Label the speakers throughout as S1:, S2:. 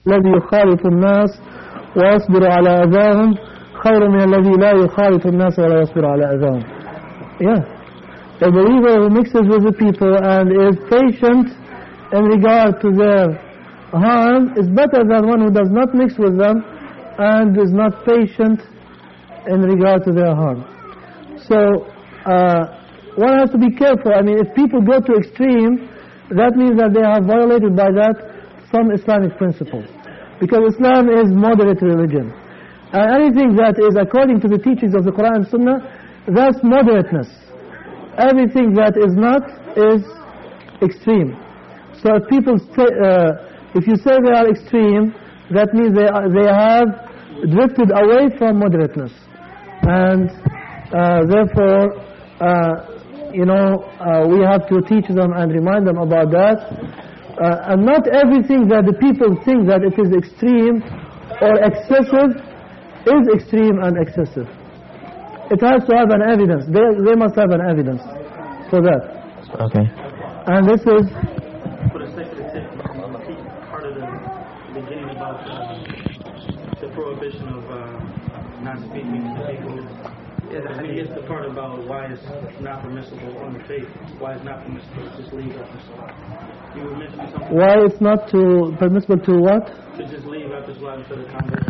S1: الذي يخالط الناس ويصبر على أذاهم خير من الذي لا يخالط الناس ولا يصبر على أذاهم. Yeah. A believer who mixes with the people and is patient in regard to their harm is better than one who does not mix with them and is not patient in regard to their harm. So one has to be careful. I mean, if people go to extreme, that means that they have violated by that some Islamic principles. Because Islam is moderate religion. And anything that is according to the teachings of the Quran and Sunnah, that's moderateness. Everything that is not is extreme. So if people say, if you say they are extreme, that means they have drifted away from moderateness. And therefore, we have to teach them and remind them about that. And not everything that the people think that it is extreme or excessive is extreme and excessive. It has to have an evidence. They must have an evidence for that.
S2: Okay.
S1: And this is...
S3: For the sake of the tip, part of the beginning about the prohibition of not speaking to people. I mean, it's the part about why it's not permissible on the faith. Why it's not permissible to just leave after Salah. You were mentioning something.
S1: Why it's not permissible to what?
S3: To just leave after Salah instead of convert.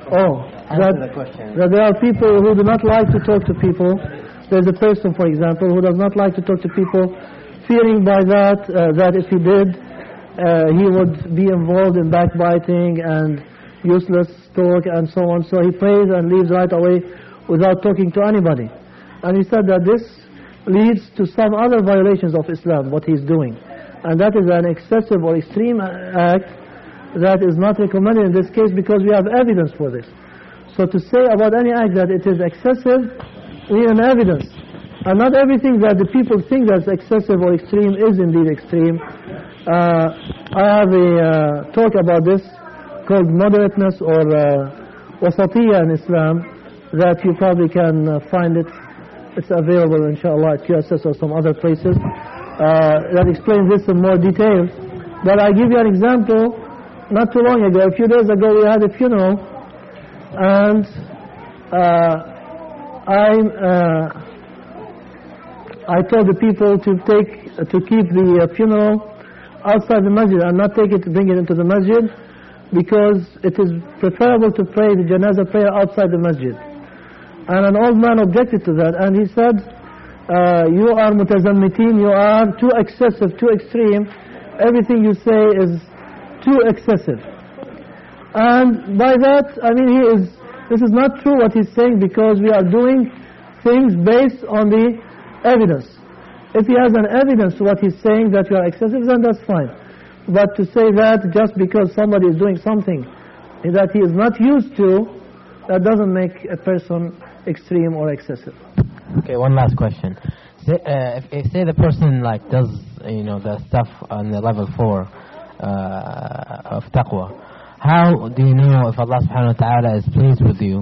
S1: That there are people who do not like to talk to people. There's a person, for example, who does not like to talk to people, fearing by that if he did, he would be involved in backbiting and useless talk and so on. So he prays and leaves right away without talking to anybody. And he said that this leads to some other violations of Islam, what he's doing. And that is an excessive or extreme act that is not recommended in this case because we have evidence for this. So to say about any act that it is excessive, we need an evidence. And not everything that the people think that's excessive or extreme is indeed extreme. I have a talk about this called moderateness or wasatiyya in Islam that you probably can find it. It's available inshallah at QSS or some other places that explains this in more detail. But I give you an example. Not too long ago, a few days ago, we had a funeral, and I told the people to keep the funeral outside the masjid and not bring it into the masjid, because it is preferable to pray the janazah prayer outside the masjid. And an old man objected to that, and he said, you are mutazammitin, you are too excessive, too extreme, everything you say is too excessive. And by that, I mean, this is not true what he's saying, because we are doing things based on the evidence. If he has an evidence to what he's saying that you are excessive, then that's fine. But to say that just because somebody is doing something that he is not used to, that doesn't make a person extreme or excessive.
S2: Okay, one last question. Say the person does the stuff on the level 4 of taqwa. How do you know if Allah subhanahu wa ta'ala is pleased with you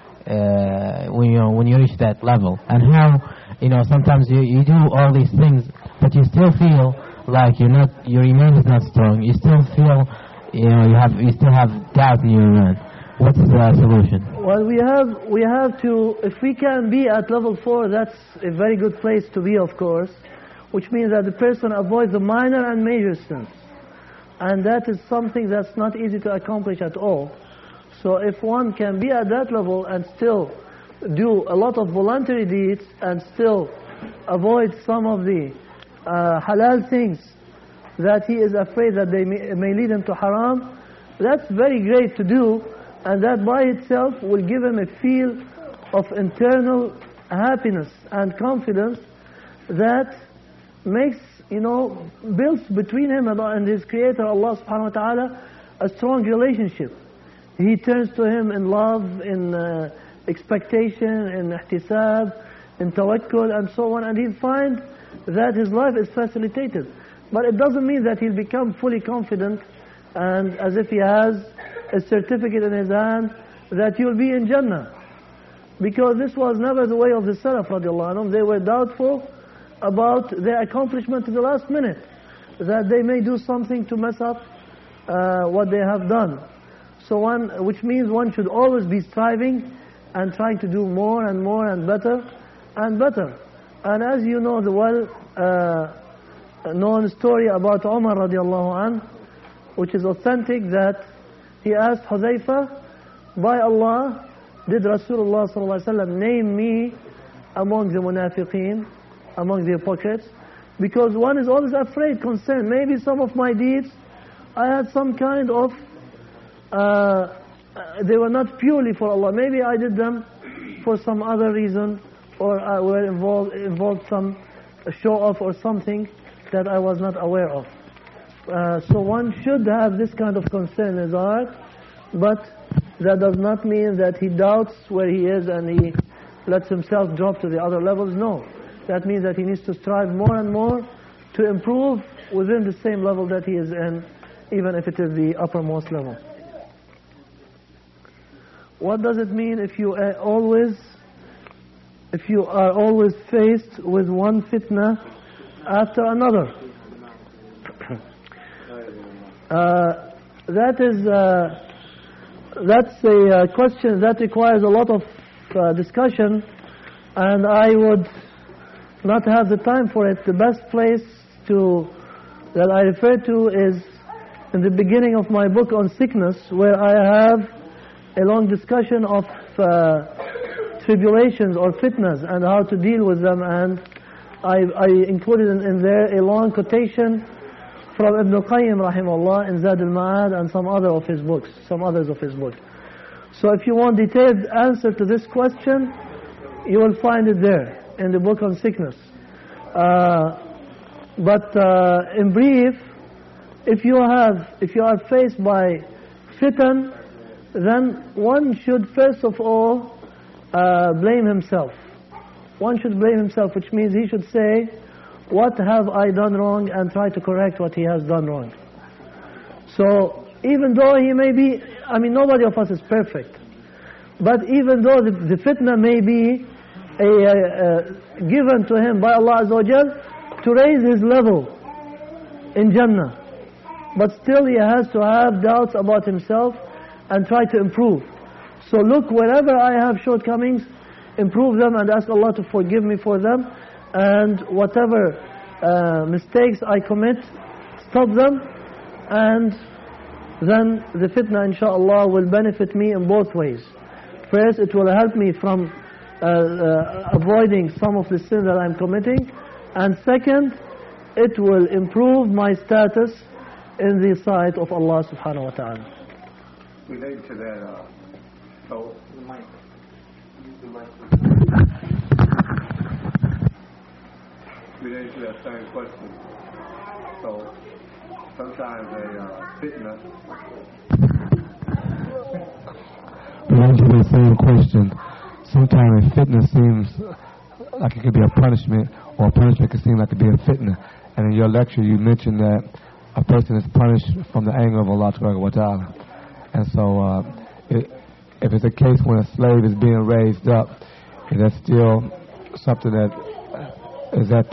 S2: when you reach that level? And how sometimes you do all these things, but you still feel like your iman is not strong. You still feel you still have doubt in your iman. What's the solution?
S1: Well, we have to, if we can be at level 4, that's a very good place to be, of course, which means that the person avoids the minor and major sins. And that is something that's not easy to accomplish at all. So if one can be at that level and still do a lot of voluntary deeds and still avoid some of the halal things that he is afraid that they may lead him to haram, that's very great to do, and that by itself will give him a feel of internal happiness and confidence that makes, builds between him and his creator, Allah subhanahu wa ta'ala, a strong relationship. He turns to him in love, in expectation, in ihtisab, in tawakkul, and so on, and he'll find that his life is facilitated. But it doesn't mean that he'll become fully confident and as if he has a certificate in his hand that you'll be in Jannah. Because this was never the way of the Salaf radiallahu anhum. They were doubtful about their accomplishment to the last minute, that they may do something to mess up what they have done. So which means one should always be striving and trying to do more and more and better and better. And as you know the well-known story about Umar radiallahu anh, which is authentic, that he asked Hudhayfa, by Allah, did Rasulullah sallallahu alaihi wasallam name me among the munafiqeen, among the hypocrites? Because one is always afraid, concerned. Maybe some of my deeds, I had some kind of, they were not purely for Allah. Maybe I did them for some other reason, or I were involved some show-off or something that I was not aware of. So one should have this kind of concern in his heart, but that does not mean that he doubts where he is and he lets himself drop to the other levels. No. That means that he needs to strive more and more to improve within the same level that he is in, even if it is the uppermost level. What does it mean if you are always faced with one fitna after another? That's a question that requires a lot of discussion, and I would not have the time for it. The best place that I refer to is in the beginning of my book on sickness, where I have a long discussion of tribulations or fitnas and how to deal with them, and I included in there a long quotation from Ibn Qayyim rahimahullah in Zad al-Ma'ad and some others of his books. So if you want detailed answer to this question, you will find it there in the book on sickness. But in brief, if you are faced by fitan, then one should first of all blame himself. One should blame himself, which means he should say, what have I done wrong, and try to correct what he has done wrong. So even though he may be, nobody of us is perfect, but even though the fitna may be given to him by Allah Azza wa Jal to raise his level in Jannah, but still he has to have doubts about himself and try to improve. So look, wherever I have shortcomings, improve them and ask Allah to forgive me for them, and whatever mistakes I commit, stop them, and then the fitna inshallah will benefit me in both ways. First, it will help me from avoiding some of the sins that I'm committing, and second, it will improve my status in the sight of Allah subhanahu wa ta'ala.
S4: Related to that, related to that same question, so sometimes a fitna.
S5: Related to the same question, sometimes a fitna seems like it could be a punishment, or a punishment could seem like it could be a fitna. And in your lecture, you mentioned that a person is punished from the anger of Allah subhanahu wa ta'ala. And so, if it's a case when a slave is being raised up, is that still something that is that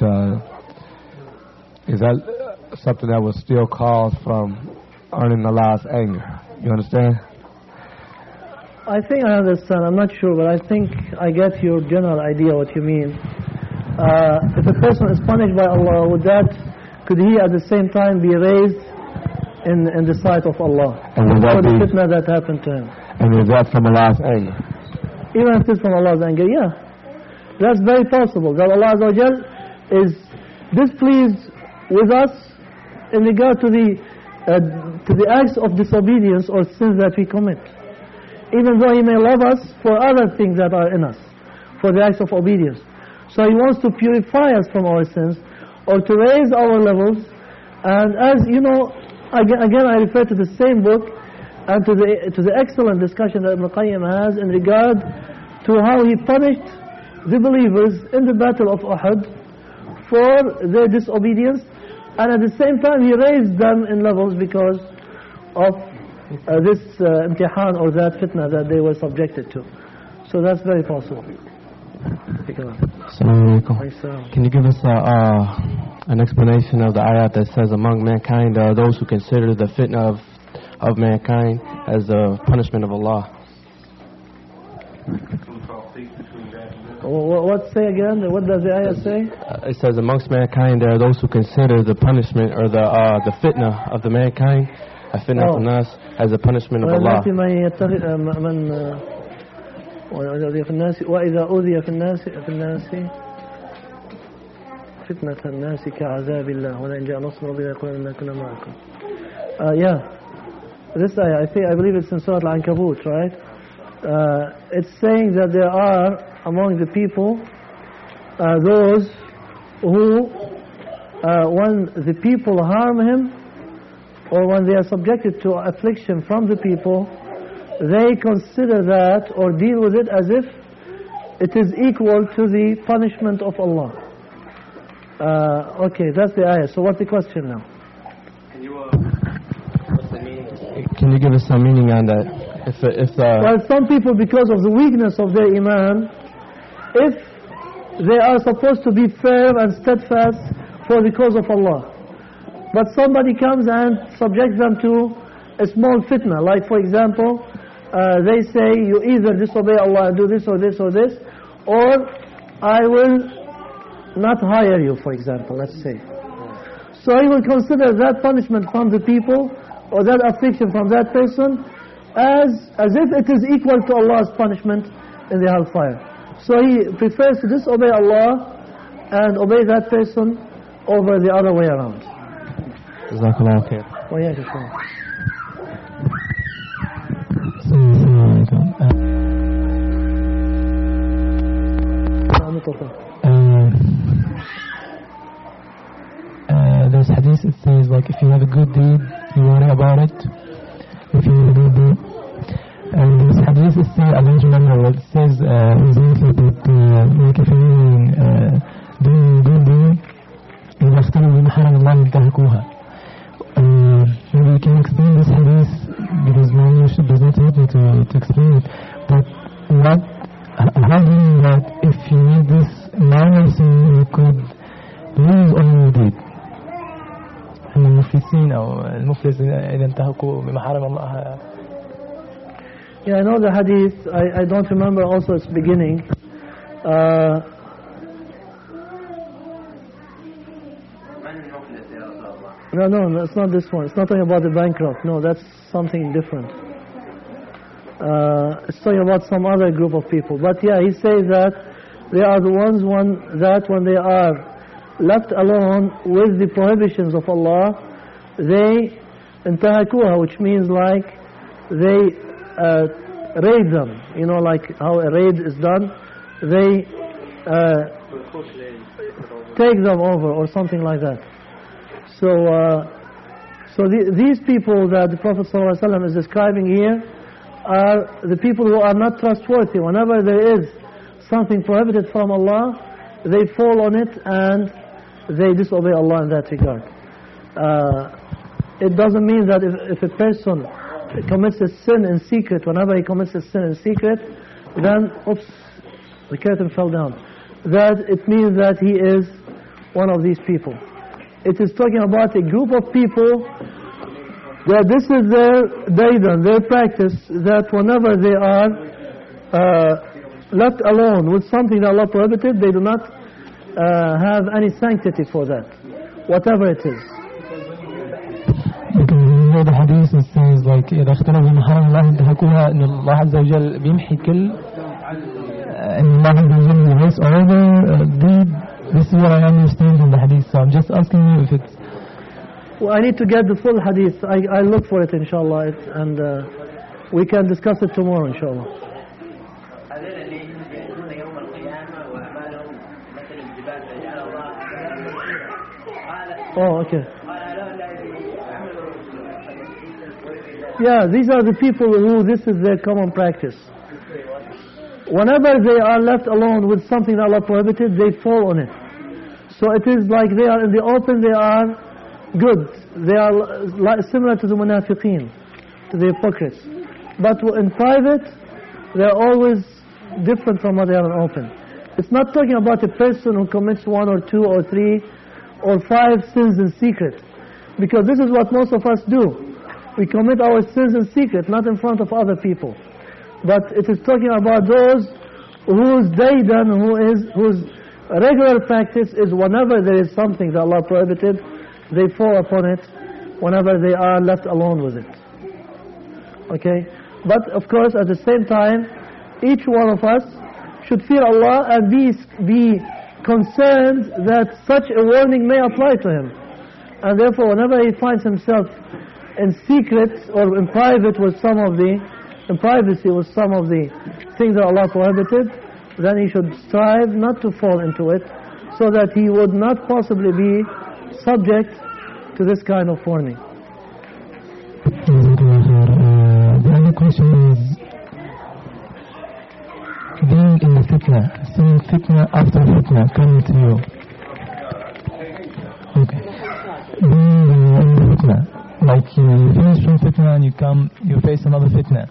S5: something that was still caused from earning Allah's anger? You understand?
S1: I think I understand. I'm not sure, but I think I get your general idea what you mean. If a person is punished by Allah, could he at the same time be raised in the sight of Allah for the fitna that happened to him?
S5: And is that from Allah's anger?
S1: Even if it's from Allah's anger, yeah. That's very possible, that Allah Azza wa Jal is displeased with us in regard to the acts of disobedience or sins that we commit. Even though He may love us for other things that are in us, for the acts of obedience. So He wants to purify us from our sins, or to raise our levels. And as you know, again I refer to the same book, and to the excellent discussion that Ibn Qayyim has in regard to how he punished the believers in the battle of Uhud for their disobedience, and at the same time he raised them in levels because of this imtihan or that fitna that they were subjected to. So that's very possible.
S2: Assalamu alaikum. Can you give us an explanation of the ayat that says among mankind those who consider the fitna of
S6: of mankind as the punishment of Allah.
S1: What say again? What does the ayah say?
S6: It says amongst mankind there are those who consider the punishment or the fitna of the mankind, a fitna of nas, as a punishment of Allah.
S1: وإذا أوذي في الناس فتنة الناس كعذاب الله ولئن جاء نصر ربنا يقولون إنا كنا معكم. Yeah, this ayah, I believe it's in Surah Al-Ankabut, right? It's saying that there are among the people those who, when the people harm him or when they are subjected to affliction from the people, they consider that or deal with it as if it is equal to the punishment of Allah. Okay, that's the ayah. So what's the question now?
S6: Can you give us some meaning on that?
S1: Well, some people, because of the weakness of their iman, if they are supposed to be firm and steadfast for the cause of Allah, but somebody comes and subjects them to a small fitna, like for example, they say you either disobey Allah and do this or this or this, or I will not hire you, for example, let's say. So he will consider that punishment from the people or that affliction from that person as if it is equal to Allah's punishment in the hellfire. So he prefers to disobey Allah and obey that person over the other way around.
S6: Jazakallah khair.
S2: There's hadith that says, like, if you have a good deed, you worry about it. If you have a good deed, and this hadith is still, I don't remember what it says, like if you're doing good deed, إذا اختلوا بمحرم الله انتهكوها. Maybe you can explain this hadith because my English does not help me to explain it. But how do you mean that if you need this minor thing, you could lose all you did? المفلسين أو المفلس إذا انتهكوا بمحرم الله.
S1: Yeah, I know the hadith. I don't remember also its beginning. No, it's not this one. It's not talking about the bankrupt. No, that's something different. It's talking about some other group of people. But yeah, he says that they are the ones when they are left alone with the prohibitions of Allah, they intahakuha, which means like they raid them. You know, like how a raid is done. They take them over or something like that. So these people that the Prophet ﷺ is describing here are the people who are not trustworthy. Whenever there is something prohibited from Allah, they fall on it and they disobey Allah in that regard. It doesn't mean that if a person commits a sin in secret, whenever he commits a sin in secret, then, oops, the curtain fell down, that it means that he is one of these people. It is talking about a group of people that this is their daidan, their practice, that whenever they are left alone with something that Allah prohibited, they do not have any sanctity for that, whatever it is.
S2: Because you know the hadith that says like إذا اختلوا بمحرم الله انتهكوها إن الله عز وجل بيمحي كل إن الله عز وجل erase all their deed. This is what I understand from the hadith, so I'm just asking you if it's...
S1: Well, I need to get the full hadith. I look for it, inshallah, and we can discuss it tomorrow, inshallah. Oh, okay. Yeah, these are the people who this is their common practice. Whenever they are left alone with something that Allah prohibited, they fall on it. So it is like they are in the open, they are good. They are similar to the munafiqeen, to the hypocrites. But in private, they are always different from what they are in open. It's not talking about a person who commits 1 or 2 or 3 or 5 sins in secret. Because this is what most of us do. We commit our sins in secret, not in front of other people. But it is talking about those whose daydan, whose regular practice is whenever there is something that Allah prohibited, they fall upon it whenever they are left alone with it. Okay? But of course, at the same time, each one of us should fear Allah and be concerned that such a warning may apply to him. And therefore, whenever he finds himself in secret or in private with some of the, in privacy with some of the things that Allah prohibited, then he should strive not to fall into it, so that he would not possibly be subject to this kind of warning.
S2: The other question is, being in the fitna, seeing fitna after fitna coming to you. Okay. Being in the fitna, like you finish one fitna and you face another fitna.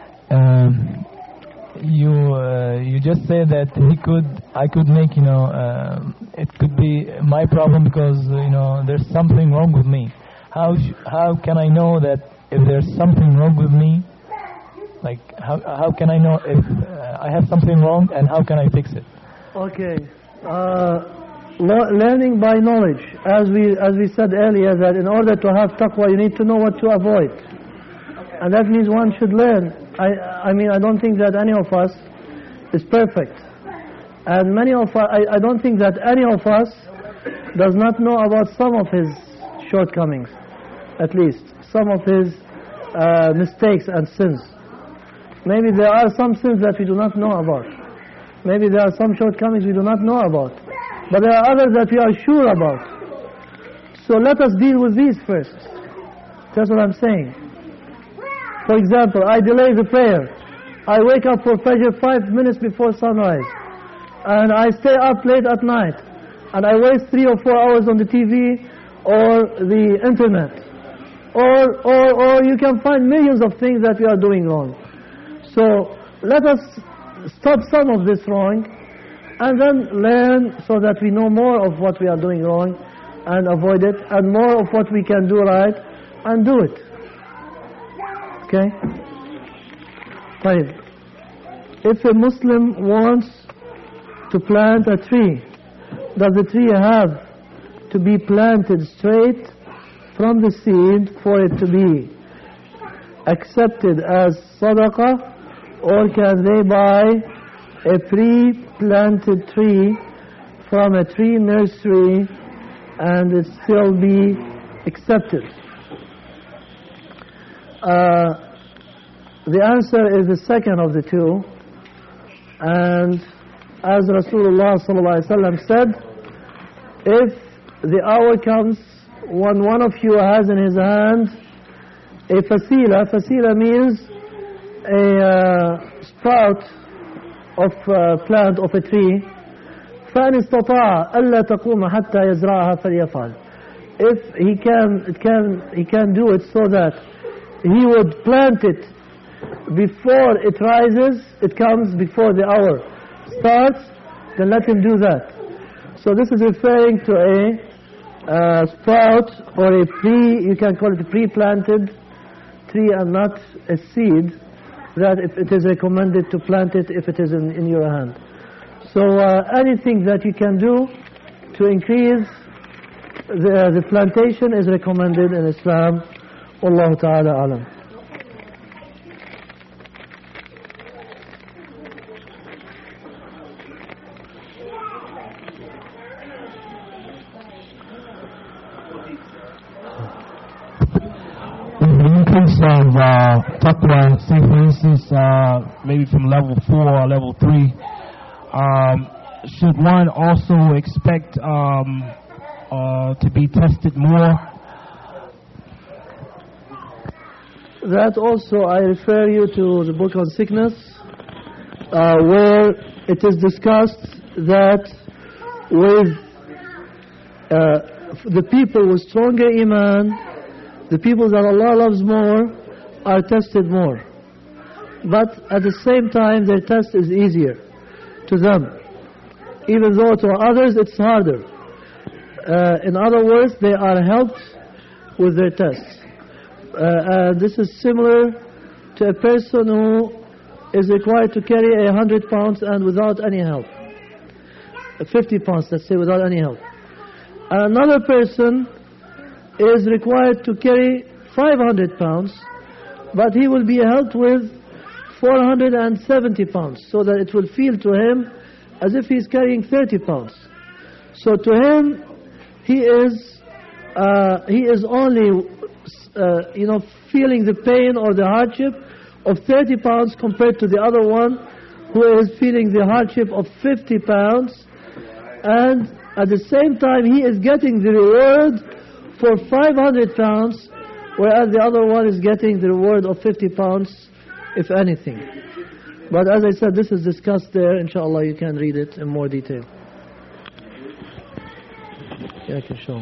S2: You just say that I could make, it could be my problem because, there's something wrong with me. How can I know that if there's something wrong with me? Like, how can I know if I have something wrong, and how can I fix it?
S1: Okay. Learning by knowledge. As we said earlier, that in order to have taqwa, you need to know what to avoid. And that means one should learn. I mean, I don't think that any of us is perfect. And many of us, I don't think that any of us does not know about some of his shortcomings, at least. Some of his mistakes and sins. Maybe there are some sins that we do not know about. Maybe there are some shortcomings we do not know about. But there are others that we are sure about. So let us deal with these first. That's what I'm saying. For example, I delay the prayer. I wake up for Fajr 5 minutes before sunrise. And I stay up late at night. And I waste 3 or 4 hours on the TV or the internet. Or you can find millions of things that we are doing wrong. So let us stop some of this wrong and then learn so that we know more of what we are doing wrong and avoid it, and more of what we can do right and do it. Okay? Fine. If a Muslim wants to plant a tree, does the tree have to be planted straight from the seed for it to be accepted as sadaqah, or can they buy a pre-planted tree from a tree nursery and it still be accepted? The answer is the second of the two. And as Rasulullah ﷺ said, if the hour comes when one of you has in his hand a fasila means a sprout of plant of a tree, فَإِنِ اسْتَطَاعَ أَلَّا تَقُومَ حَتَّى يَزْرَعَهَا فَلْيَفْعَلْ. If he can do it so that he would plant it before it rises, it comes before the hour starts, then let him do that. So this is referring to a sprout or you can call it a pre-planted tree and not a seed, that if it is recommended to plant it if it is in your hand. So anything that you can do to increase the plantation is recommended in Islam. Wallahu ta'ala alam.
S2: Increase of taqwa, say for instance, maybe from level 4 or level 3, should one also expect to be tested more?
S1: That also, I refer you to the book on sickness, where it is discussed that with the people with stronger iman, the people that Allah loves more are tested more. But at the same time, their test is easier to them, even though to others it's harder. In other words, they are helped with their tests. This is similar to a person who is required to carry 100 pounds and without any help. 50 pounds, let's say, without any help. Another person is required to carry 500 pounds, but he will be helped with 470 pounds, so that it will feel to him as if he's carrying 30 pounds. So to him, he is only feeling the pain or the hardship of 30 pounds compared to the other one who is feeling the hardship of 50 pounds, and at the same time he is getting the reward for 500 pounds, whereas the other one is getting the reward of 50 pounds, if anything. But as I said, this is discussed there. Inshallah, you can read it in more detail. Yeah, I can show.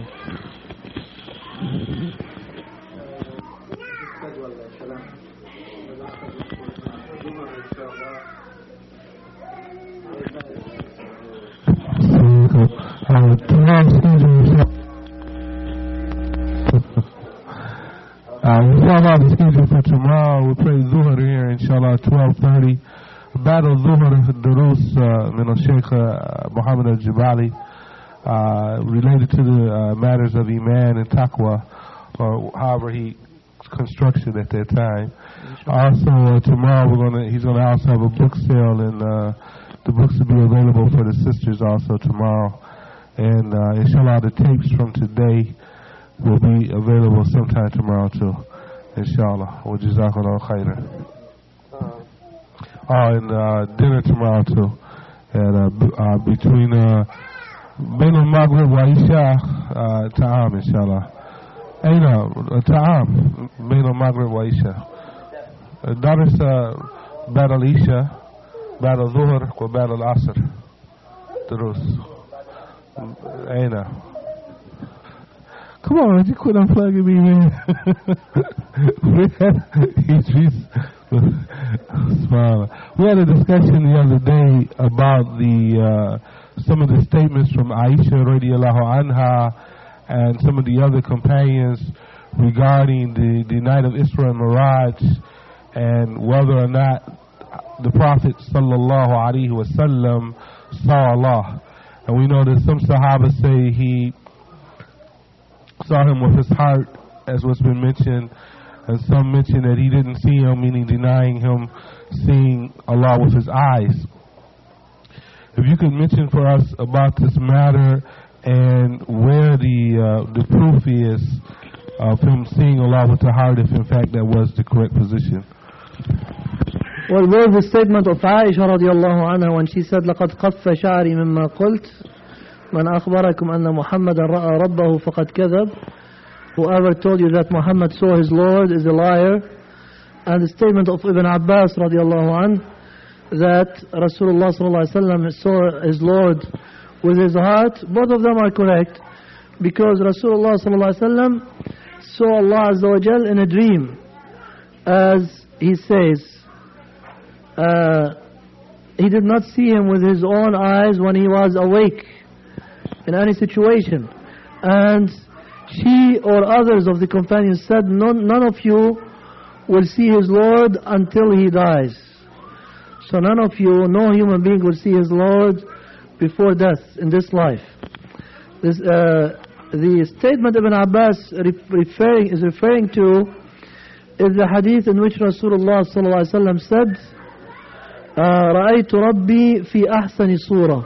S5: Inshallah, the schedule for tomorrow, we'll pray Zuhr here, inshallah, 12:30. Battle Zuhr, Durus, min al-Sheikh Muhammad al-Jabali, related to the matters of Iman and Taqwa, or however he constructs it at that time. Also, tomorrow he's gonna also have a book sale, and the books will be available for the sisters also tomorrow. And inshallah, the tapes from today will be available sometime tomorrow too, inshallah. Wa jazakallahu khairan. And dinner tomorrow too, and between Bain al-Maghrib wa Isha, ta'am inshallah. Aina, ta'am, Bain al-Maghrib wa Isha. Daris Ba'd al-Isha, Ba'd al-Dhuhr, wa Ba'd al-Asr. Durus. Aina. Come on, you quit unplugging me, man. We had a discussion the other day about some of the statements from Aisha radiallahu anha and some of the other companions regarding the night of Isra and Miraj, and whether or not the Prophet sallallahu alaihi wasallam saw Allah. And we know that some Sahaba say he saw him with his heart, as what's been mentioned, and some mention that he didn't see him, meaning denying him seeing Allah with his eyes. If you could mention for us about this matter and where the proof is of him seeing Allah with the heart, if in fact that was the correct position.
S1: Well, there's the statement of Aisha radiallahu anha when she said, لَقَدْ قَفَّ شَعْرِي مِمَّا قُلْتِ مَنْ أَخْبَرَكُمْ أَنَّ مُحَمَّدًا رَأَى رَبَّهُ فَقَدْ كَذَبَ. Whoever told you that Muhammad saw his Lord is a liar. And the statement of Ibn Abbas radiallahu anhu that Rasulullah sallallahu alaihi wasallam saw his Lord with his heart, both of them are correct, because Rasulullah sallallahu alaihi wasallam saw Allah azza wa jal in a dream, as he says. He did not see him with his own eyes when he was awake in any situation. And she or others of the companions said, none of you will see his Lord until he dies. So none of you, no human being will see his Lord before death in this life. The statement Ibn Abbas is referring to is the hadith in which Rasulullah sallallahu alaihi wasallam said, رأيت ربي في أحسن صورة,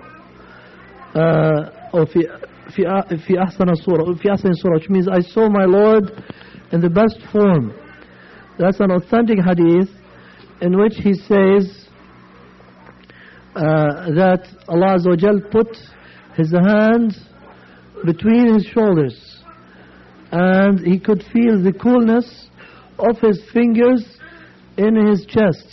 S1: or في أحسن صورة, which means I saw my Lord in the best form. That's an authentic hadith in which he says that Allah Azza wa Jal put his hand between his shoulders and he could feel the coolness of his fingers in his chest.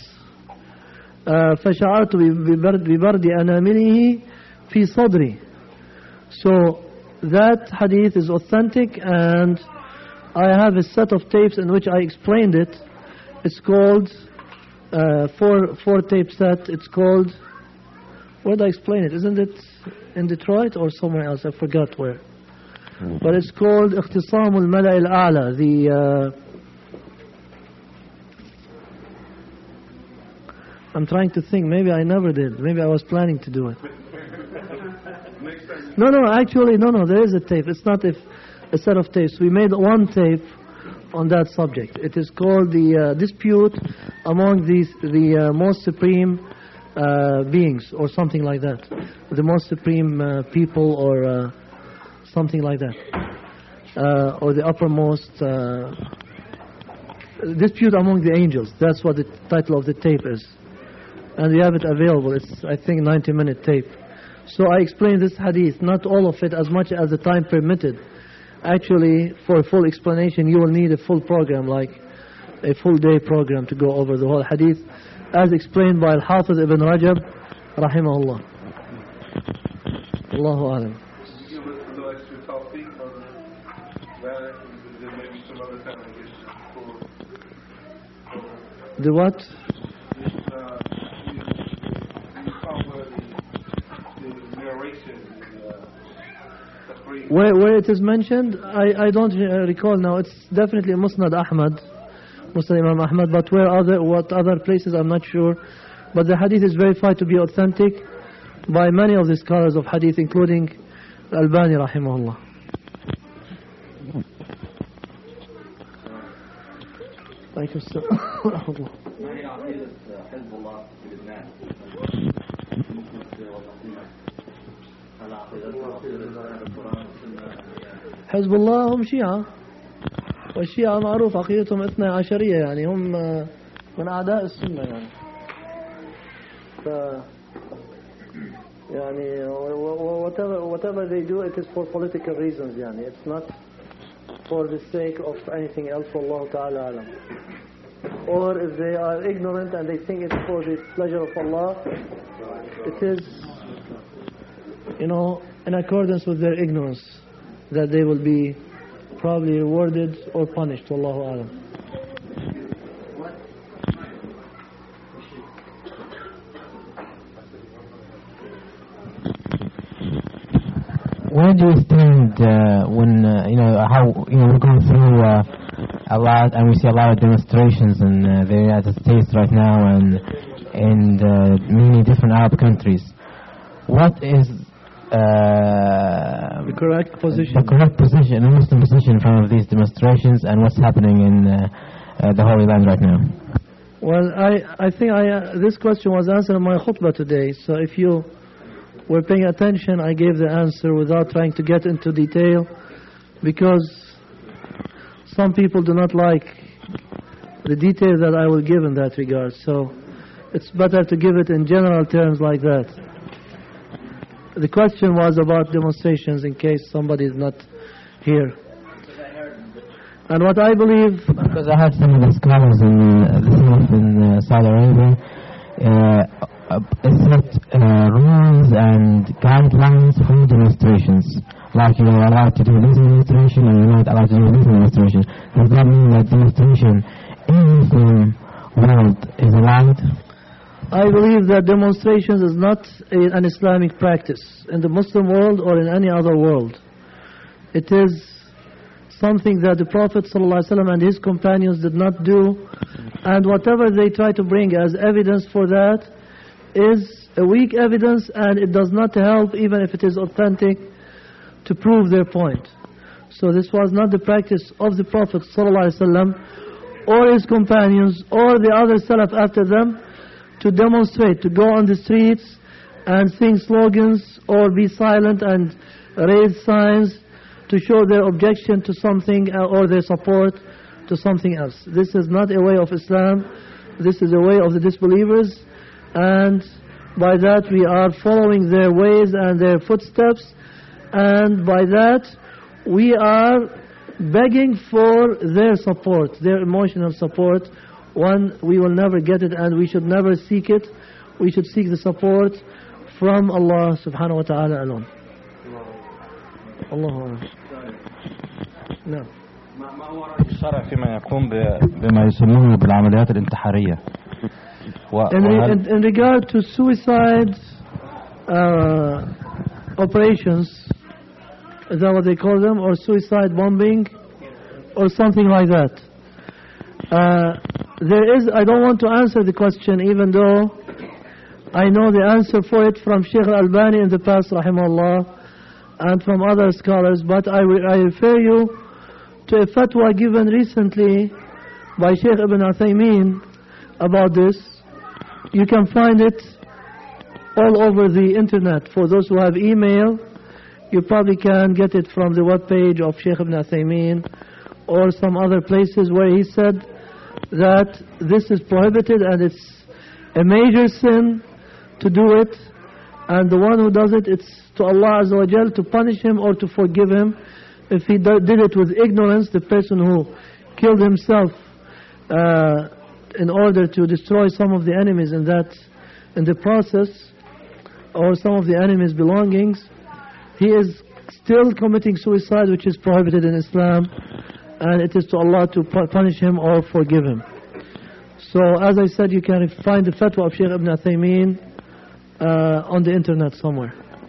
S1: فشعرت ببرد أنامله في صدري. So that hadith is authentic, and I have a set of tapes in which I explained it. It's called four tape set. It's called, where did I explain it? Isn't it in Detroit or somewhere else? I forgot where. But it's called اختصام الملأ الأعلى, I'm trying to think. Maybe I never did. Maybe I was planning to do it. No, actually, no, there is a tape. It's not a set of tapes. We made one tape on that subject. It is called the dispute among the most supreme beings, or something like that. The most supreme people, or something like that. Or the uppermost dispute among the angels. That's what the title of the tape is. And we have it available. It's, I think, 90-minute tape. So I explained this hadith, not all of it, as much as the time permitted. Actually, for a full explanation, you will need a full program, like a full day program, to go over the whole hadith, as explained by Al-Hafiz Ibn Rajab, rahimahullah. Allahu Alam.
S4: Give us a little extra topic on that, then maybe some other time I guess for
S1: The what?
S4: this, you cover the narration, the brief.
S1: Where it is mentioned, I don't recall now. It's definitely Musnad Ahmad, Musnad Imam Ahmad, but what other places, I'm not sure. But the hadith is verified to be authentic by many of the scholars of hadith, including Al-Albani rahimahullah. Thank you, sir. حزب الله هم شيعة، والشيعة معروف عقيدتهم 12 يعني هم من أعداء السنة يعني. يعني whatever they do, it is for political reasons يعني. It's not for the sake of anything else. Wallahu ta'ala alam. Or if they are ignorant and they think it's for the pleasure of Allah, it is, in accordance with their ignorance, that they will be probably rewarded or punished. Wallahu alam.
S2: Where do you stand when how we're going through a lot, and we see a lot of demonstrations in the United States right now, and in many different Arab countries? What is
S1: the correct position?
S2: The correct position, the Muslim position in front of these demonstrations, and what's happening in the Holy Land right now?
S1: Well, I think this question was answered in my khutbah today. So if you were paying attention, I gave the answer without trying to get into detail, because some people do not like the detail that I will give in that regard. So it's better to give it in general terms like that. The question was about demonstrations, in case somebody is not here. And what I believe,
S2: because I had some of the scholars in Saudi Arabia set rules and guidelines for demonstrations. Like you're allowed to do this demonstration and you're not allowed to do this demonstration. Does that mean that demonstration in the Muslim world is allowed?
S1: I believe that demonstrations is not an Islamic practice in the Muslim world or in any other world. It is something that the Prophet ﷺ and his companions did not do, and whatever they try to bring as evidence for that is a weak evidence, and it does not help, even if it is authentic, to prove their point. So this was not the practice of the Prophet ﷺ or his companions or the other Salaf after them, to demonstrate, to go on the streets and sing slogans or be silent and raise signs to show their objection to something or their support to something else. This is not a way of Islam. This is a way of the disbelievers, and by that we are following their ways and their footsteps, and by that we are begging for their support, their emotional support. One, we will never get it, and we should never seek it. We should seek the support from Allah subhanahu wa ta'ala alone. Allah. No.
S7: ما هو رأي الشرع فيما يقوم بما يسمونه بالعمليات الانتحارية؟
S1: In regard to suicide operations, is that what they call them, or suicide bombing, or something like that? There is, I don't want to answer the question, even though I know the answer for it from Sheikh Al-Albani in the past, rahimahullah, and from other scholars, but I refer you to a fatwa given recently by Sheikh Ibn Uthaymeen about this. You can find it all over the internet. For those who have email, you probably can get it from the webpage of Sheikh Ibn Uthaymeen or some other places where he said that this is prohibited and it's a major sin to do it, and the one who does it, it's to Allah Azza wa Jal to punish him or to forgive him. If he did it with ignorance, the person who killed himself in order to destroy some of the enemies in the process, or some of the enemies' belongings, he is still committing suicide, which is prohibited in Islam, and it is to Allah to punish him or forgive him. So, as I said, you can find the fatwa of Sheikh Ibn Uthaymeen on the internet somewhere.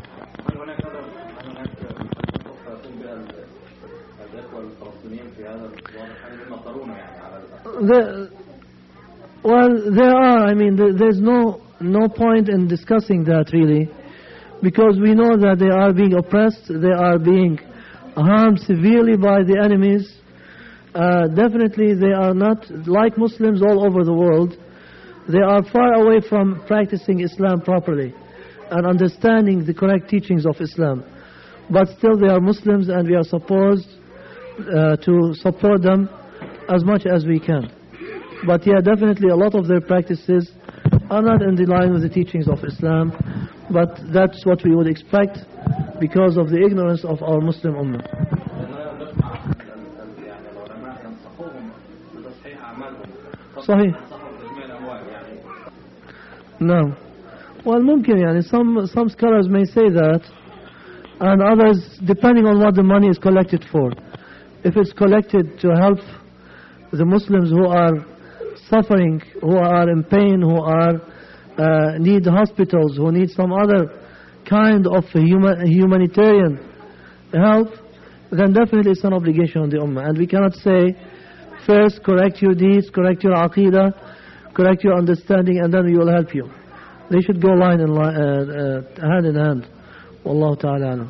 S1: There are. I mean, there's no point in discussing that really, because we know that they are being oppressed, they are being harmed severely by the enemies. Definitely they are not like Muslims all over the world. They are far away from practicing Islam properly and understanding the correct teachings of Islam. But still they are Muslims, and we are supposed to support them as much as we can. But yeah, definitely a lot of their practices are not in the line with the teachings of Islam, but that's what we would expect because of the ignorance of our Muslim Ummah. صحيح. No. Well, ممكن يعني some scholars may say that, and others depending on what the money is collected for. If it's collected to help the Muslims who are suffering, who are in pain, who are need hospitals, who need some other kind of humanitarian help, then definitely it's an obligation on the Ummah. And we cannot say, first correct your deeds, correct your aqidah, correct your understanding, and then we will help you. They should go hand in hand. Wallahu ta'ala alam.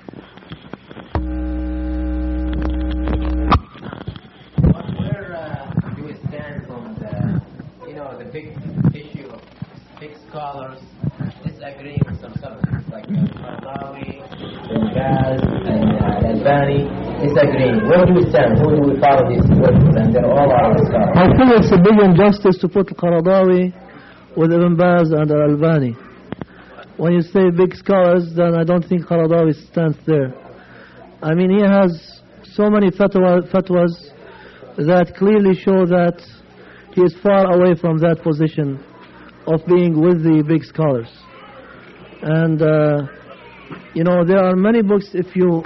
S2: Where do we stand on the big issue of big scholars disagreeing with some subjects like Qaradawi, Ibn Baz, and Al-Albani disagreeing? Where do we stand? Who do we follow these words? And they're all our scholars.
S1: I think it's a big injustice to put Qaradawi with Ibn Baz and Al-Albani. When you say big scholars, then I don't think Qaradawi stands there. I mean, he has so many fatwas that clearly show that he is far away from that position of being with the big scholars. And, there are many books, if you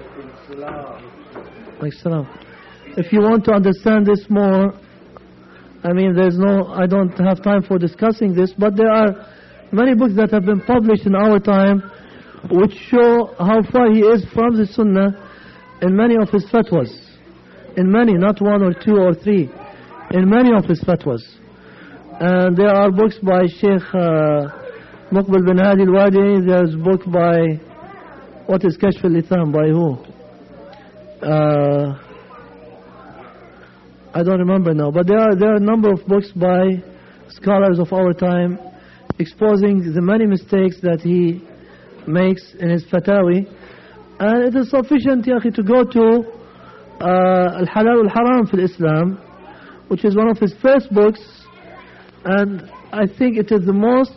S1: want to understand this more, I mean, I don't have time for discussing this, but there are many books that have been published in our time which show how far he is from the Sunnah in many of his fatwas. In many, not one or two or three. In many of his fatwas. And there are books by Sheikh Muqbil bin Hadi al-Wadi. There's a book by, what is Kashf al-Itham, by who? I don't remember now, but there are a number of books by scholars of our time exposing the many mistakes that he makes in his fatawi, and it is sufficient to go to Al-Halal Al-Haram fil Islam, which is one of his first books, and I think it is the most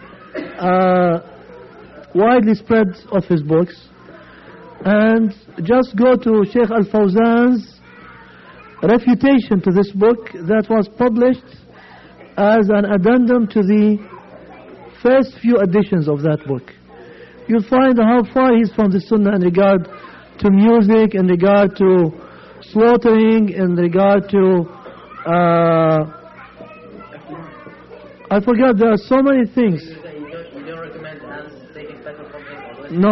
S1: widely spread of his books. And just go to Sheikh Al-Fawzan's refutation to this book that was published as an addendum to the first few editions of that book. You'll find how far he's from the Sunnah in regard to music, in regard to slaughtering, in regard to I forgot, there are so many things.
S2: You don't recommend taking fatwa from him?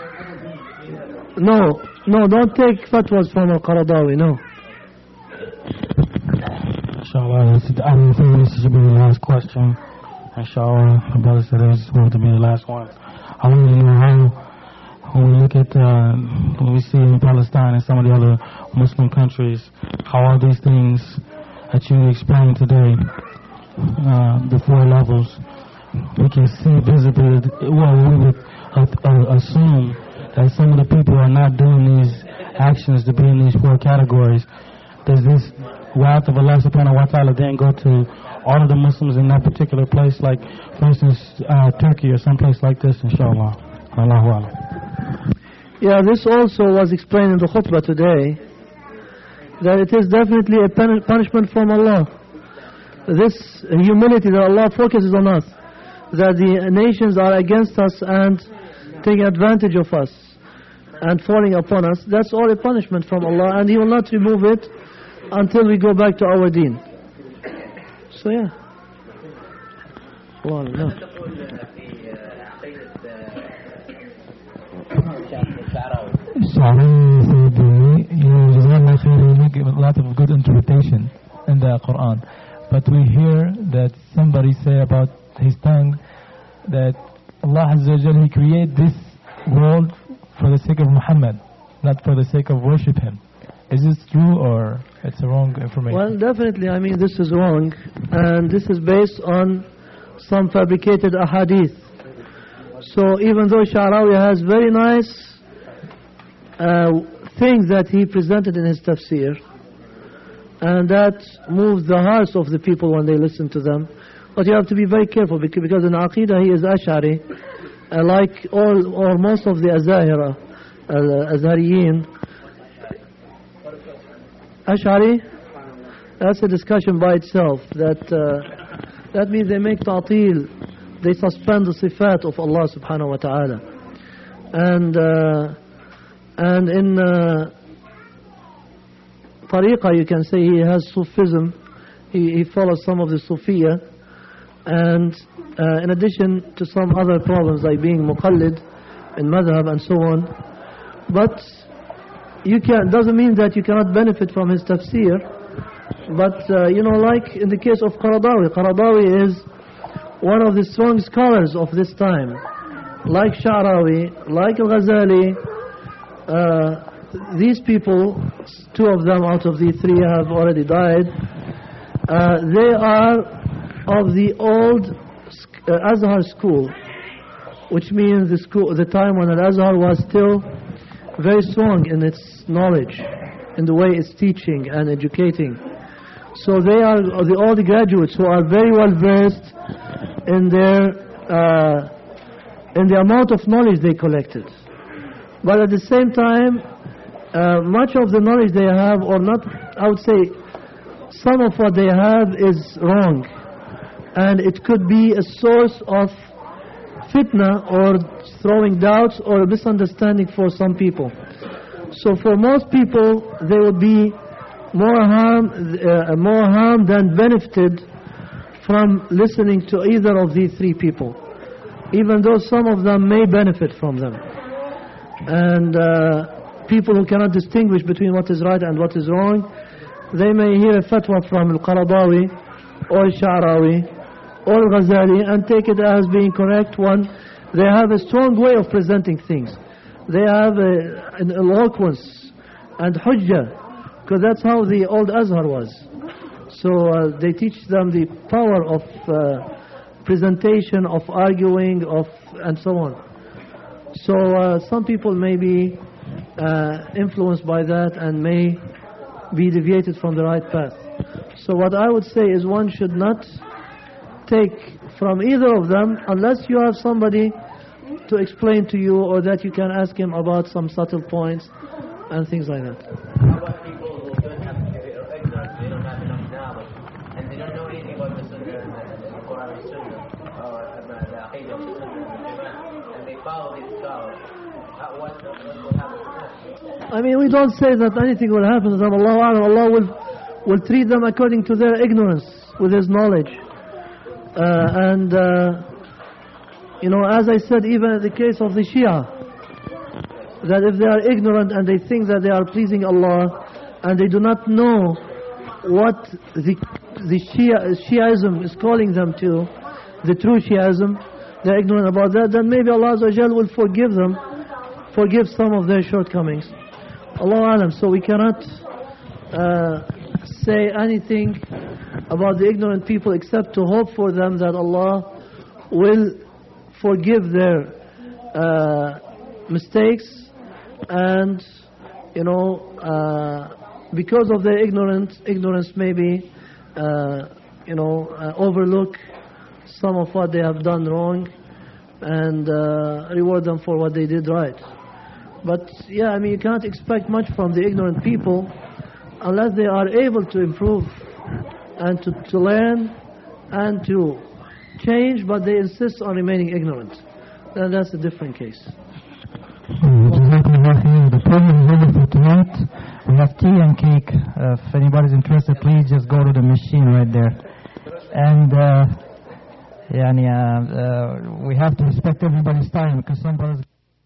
S1: No, don't take fatwas from Al-Qaradawi, no.
S8: Inshallah, I think this should be the last question. Inshallah, my brother said it was supposed to be the last one. I want to know how, when we look at, when we see in Palestine and some of the other Muslim countries, how all these things that you explained today, the four levels, we can see visibly, well, we would assume that some of the people are not doing these actions to be in these four categories. Does this wrath of Allah subhanahu wa ta'ala then go to all of the Muslims in that particular place, like, for instance, Turkey or someplace like this, inshallah? Allahu Alam.
S1: Yeah, this also was explained in the khutbah today, that it is definitely a punishment from Allah. This humility that Allah focuses on us, that the nations are against us and taking advantage of us and falling upon us, that's all a punishment from Allah, and He will not remove it until we go back to our deen. So yeah. Allah, no.
S9: Sha'rawi said, Jazakallah khair, you make a lot of good interpretation in the Quran. But we hear that somebody say about his tongue that Allah Azza wa Jal, He created this world for the sake of Muhammad, not for the sake of worship Him. Is this true or it's a wrong information?
S1: Well, definitely, I mean, this is wrong. And this is based on some fabricated ahadith. So even though Sha'rawi has very nice things that he presented in his tafsir, and that moves the hearts of the people when they listen to them, but you have to be very careful because in Aqidah he is Ash'ari, like all or most of the Azahira, Azhariyin. Ash'ari, that's a discussion by itself. That means they make ta'til, they suspend the sifat of Allah subhanahu wa ta'ala. And in Tariqah, you can say he has Sufism, he follows some of the Sufiya, and in addition to some other problems like being muqallid in madhab and so on. But doesn't mean that you cannot benefit from his tafsir. But like in the case of Qaradawi is one of the strong scholars of this time, like Sha'rawi, like Al-Ghazali. These people, two of them out of the three have already died. They are of the old Azhar school, which means the time when Al-Azhar was still very strong in its knowledge, in the way it's teaching and educating. So they are all the graduates who are very well versed in the amount of knowledge they collected. But at the same time, much of the knowledge they have, or not, I would say, some of what they have is wrong. And it could be a source of fitna or throwing doubts or misunderstanding for some people. So for most people, there would be more harm than benefited from listening to either of these three people, even though some of them may benefit from them. And people who cannot distinguish between what is right and what is wrong, they may hear a fatwa from Al-Qaradawi or Sha'rawi or Al-Ghazali and take it as being correct one. They have a strong way of presenting things. They have an eloquence and hujjah, because that's how the old Azhar was. So they teach them the power of presentation, of arguing, and so on. So some people may be influenced by that and may be deviated from the right path. So what I would say is one should not take from either of them unless you have somebody to explain to you, or that you can ask him about some subtle points and things like that.
S10: How about people who don't have, or ignorant, they don't have enough knowledge, and they don't know anything about the Sunnah, the Quran and Sunnah, or the Aqidah of the Sunnah, and they follow these scholars? What will happen to them?
S1: I mean, we don't say that anything will happen to them. Allah will treat them according to their ignorance, with His knowledge. As I said, even in the case of the Shia, that if they are ignorant and they think that they are pleasing Allah, and they do not know what the Shiaism is calling them to, the true Shiism, they're ignorant about that, then maybe Allah Azza wa Jal will forgive them, forgive some of their shortcomings. Allahu Alam. So we cannot say anything about the ignorant people except to hope for them that Allah will forgive their mistakes, and because of their ignorance maybe overlook some of what they have done wrong and reward them for what they did right. But yeah, I mean, you can't expect much from the ignorant people unless they are able to improve and to learn and to change, but they insist on remaining ignorant. Then that's a different case.
S9: The program is over for tonight. We have tea and cake. If anybody's interested, please just go to the machine right there. And we have to respect everybody's time because some brothers